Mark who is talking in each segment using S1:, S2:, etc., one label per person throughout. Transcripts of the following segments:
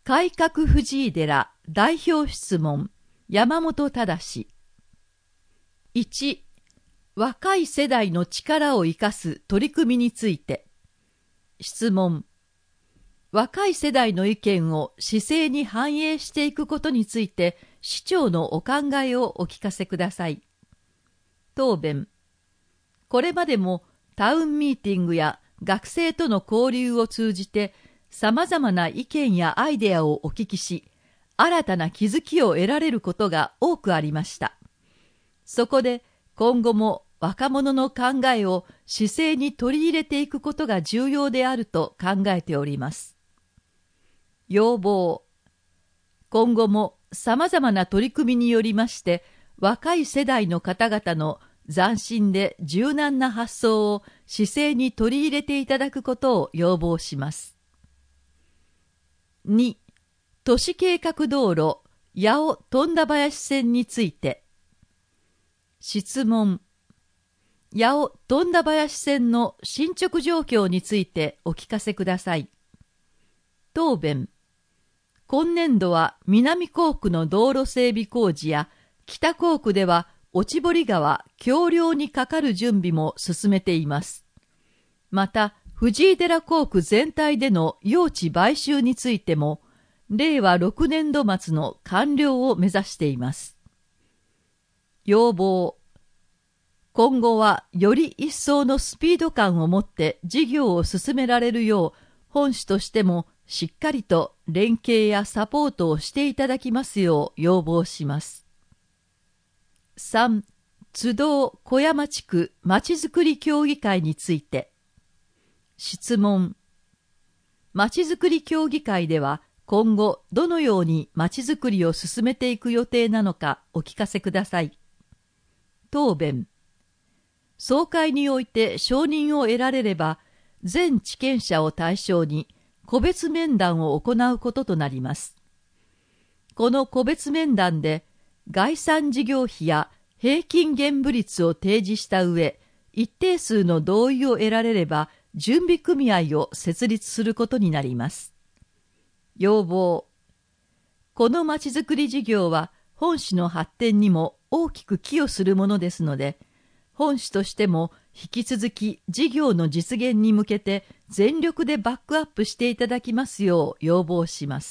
S1: 改革藤井寺代表質問山本忠。1、若い世代の力を生かす取り組みについて。質問。若い世代の意見を市政に反映していくことについて市長のお考えをお聞かせください。答弁。これまでもタウンミーティングや学生との交流を通じて様々な意見やアイデアをお聞きし、新たな気づきを得られることが多くありました。そこで今後も若者の考えを市政に取り入れていくことが重要であると考えております。要望。今後も様々な取り組みによりまして、若い世代の方々の斬新で柔軟な発想を市政に取り入れていただくことを要望します。2、都市計画道路八尾富田林線について。質問。八尾富田林線の進捗状況についてお聞かせください。答弁。今年度は南港区の道路整備工事や北港区では落堀川橋梁にかかる準備も進めています。また、藤井寺港区全体での用地買収についても、令和6年度末の完了を目指しています。要望。今後はより一層のスピード感を持って事業を進められるよう、本市としてもしっかりと連携やサポートをしていただきますよう要望します。3、津動小山地区まちづくり協議会について。質問。まちづくり協議会では今後どのようにまちづくりを進めていく予定なのかお聞かせください。答弁。総会において承認を得られれば、全地権者を対象に個別面談を行うこととなります。この個別面談で概算事業費や平均現物率を提示した上、一定数の同意を得られれば、準備組合を設立することになります。要望。このまちづくり事業は本市の発展にも大きく寄与するものですので、本市としても引き続き事業の実現に向けて全力でバックアップしていただきますよう要望します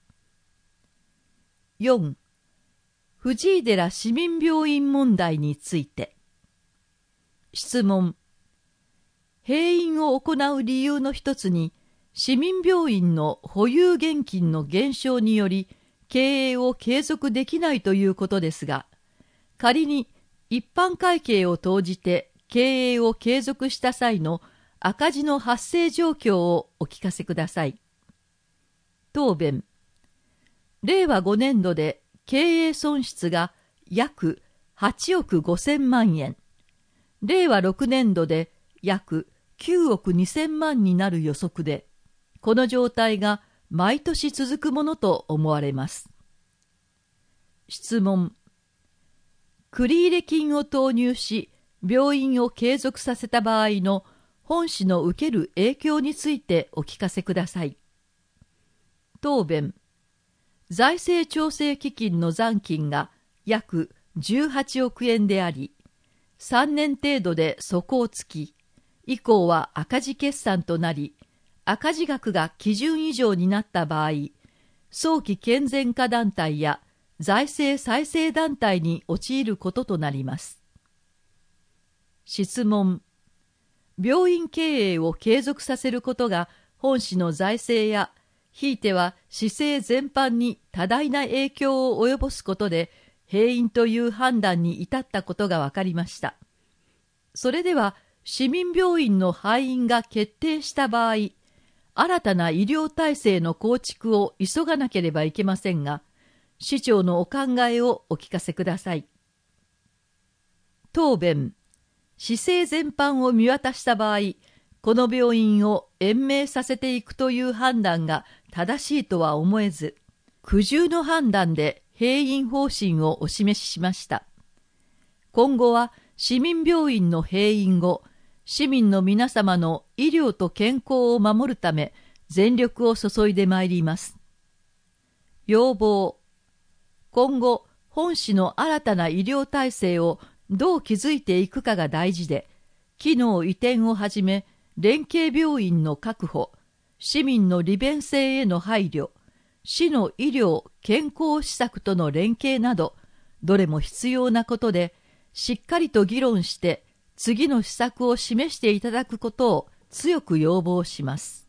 S1: 。4、藤井寺市民病院問題について。質問。閉院を行う理由の一つに、市民病院の保有現金の減少により経営を継続できないということですが、仮に一般会計を投じて経営を継続した際の赤字の発生状況をお聞かせください。答弁。令和5年度で経営損失が約8億5000万円、令和6年度で約9億2000万になる予測で、この状態が毎年続くものと思われます。質問。繰入金を投入し、病院を継続させた場合の本市の受ける影響についてお聞かせください。答弁。財政調整基金の残金が約18億円であり、3年程度で底をつき、以降は赤字決算となり、赤字額が基準以上になった場合、早期健全化団体や財政再生団体に陥ることとなります。質問。病院経営を継続させることが本市の財政や、ひいては市政全般に多大な影響を及ぼすことで、閉院という判断に至ったことが分かりました。それでは、市民病院の廃院が決定した場合、新たな医療体制の構築を急がなければいけませんが、市長のお考えをお聞かせください。答弁。市政全般を見渡した場合、この病院を延命させていくという判断が正しいとは思えず、苦渋の判断で閉院方針をお示ししました。今後は市民病院の閉院後、市民の皆様の医療と健康を守るため全力を注いでまいります。 要望。今後、本市の新たな医療体制をどう築いていくかが大事で、機能移転をはじめ、連携病院の確保、市民の利便性への配慮、市の医療・健康施策との連携など、どれも必要なことで、しっかりと議論して、次の施策を示していただくことを強く要望します。